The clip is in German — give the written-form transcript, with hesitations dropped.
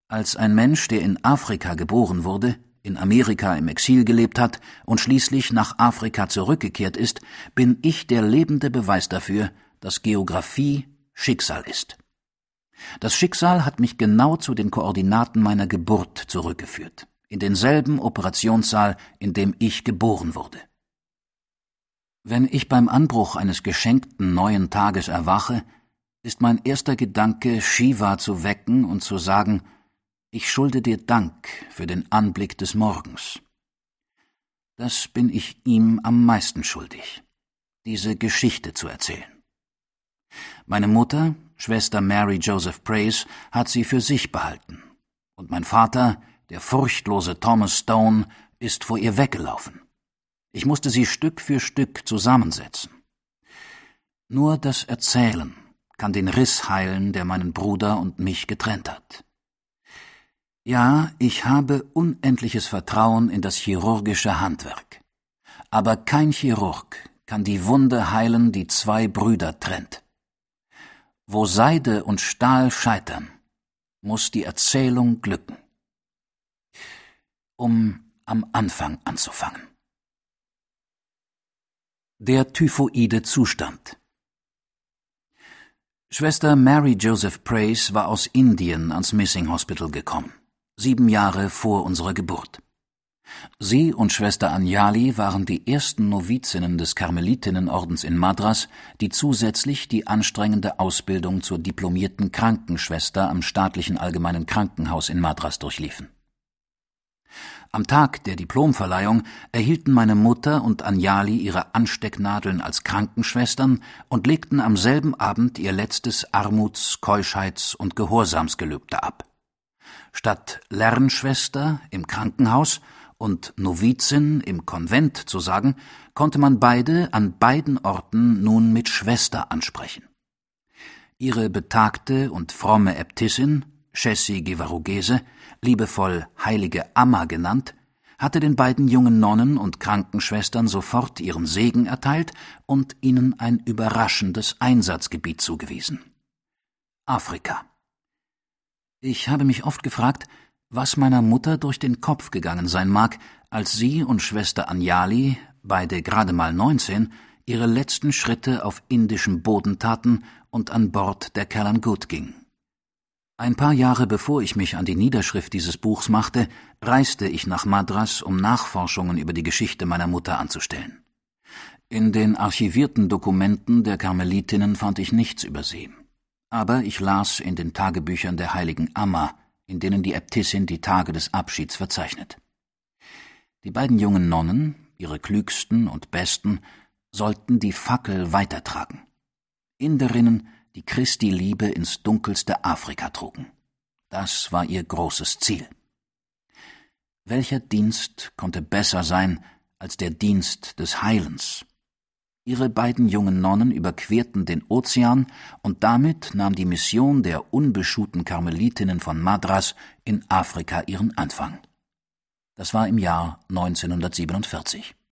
Als ein Mensch, der in Afrika geboren wurde, in Amerika im Exil gelebt hat und schließlich nach Afrika zurückgekehrt ist, bin ich der lebende Beweis dafür, dass Geographie Schicksal ist. Das Schicksal hat mich genau zu den Koordinaten meiner Geburt zurückgeführt, in denselben Operationssaal, in dem ich geboren wurde. Wenn ich beim Anbruch eines geschenkten neuen Tages erwache, ist mein erster Gedanke, Shiva zu wecken und zu sagen: Ich schulde dir Dank für den Anblick des Morgens. Das bin ich ihm am meisten schuldig, diese Geschichte zu erzählen. Meine Mutter, Schwester Mary Joseph Praise, hat sie für sich behalten, und mein Vater, der furchtlose Thomas Stone, ist vor ihr weggelaufen. Ich musste sie Stück für Stück zusammensetzen. Nur das Erzählen kann den Riss heilen, der meinen Bruder und mich getrennt hat. Ja, ich habe unendliches Vertrauen in das chirurgische Handwerk. Aber kein Chirurg kann die Wunde heilen, die zwei Brüder trennt. Wo Seide und Stahl scheitern, muss die Erzählung glücken. Um am Anfang anzufangen. Der typhoide Zustand. Schwester Mary Joseph Praise war aus Indien ans Missing Hospital gekommen, 7 Jahre vor unserer Geburt. Sie und Schwester Anjali waren die ersten Novizinnen des Karmelitinnenordens in Madras, die zusätzlich die anstrengende Ausbildung zur diplomierten Krankenschwester am staatlichen Allgemeinen Krankenhaus in Madras durchliefen. Am Tag der Diplomverleihung erhielten meine Mutter und Anjali ihre Anstecknadeln als Krankenschwestern und legten am selben Abend ihr letztes Armuts-, Keuschheits- und Gehorsamsgelübde ab. Statt Lernschwester im Krankenhaus und Novizin im Konvent zu sagen, konnte man beide an beiden Orten nun mit Schwester ansprechen. Ihre betagte und fromme Äbtissin, Chessie Gevarugese, liebevoll Heilige Amma genannt, hatte den beiden jungen Nonnen und Krankenschwestern sofort ihren Segen erteilt und ihnen ein überraschendes Einsatzgebiet zugewiesen: Afrika. Ich habe mich oft gefragt, was meiner Mutter durch den Kopf gegangen sein mag, als sie und Schwester Anjali, beide gerade mal 19, ihre letzten Schritte auf indischem Boden taten und an Bord der Calangute ging. Ein paar Jahre bevor ich mich an die Niederschrift dieses Buchs machte, reiste ich nach Madras, um Nachforschungen über die Geschichte meiner Mutter anzustellen. In den archivierten Dokumenten der Karmelitinnen fand ich nichts über sie. Aber ich las in den Tagebüchern der heiligen Amma, in denen die Äbtissin die Tage des Abschieds verzeichnet. Die beiden jungen Nonnen, ihre klügsten und besten, sollten die Fackel weitertragen. Inderinnen, die Christi Liebe ins dunkelste Afrika trugen. Das war ihr großes Ziel. Welcher Dienst konnte besser sein als der Dienst des Heilens? Ihre beiden jungen Nonnen überquerten den Ozean, und damit nahm die Mission der unbeschuhten Karmelitinnen von Madras in Afrika ihren Anfang. Das war im Jahr 1947.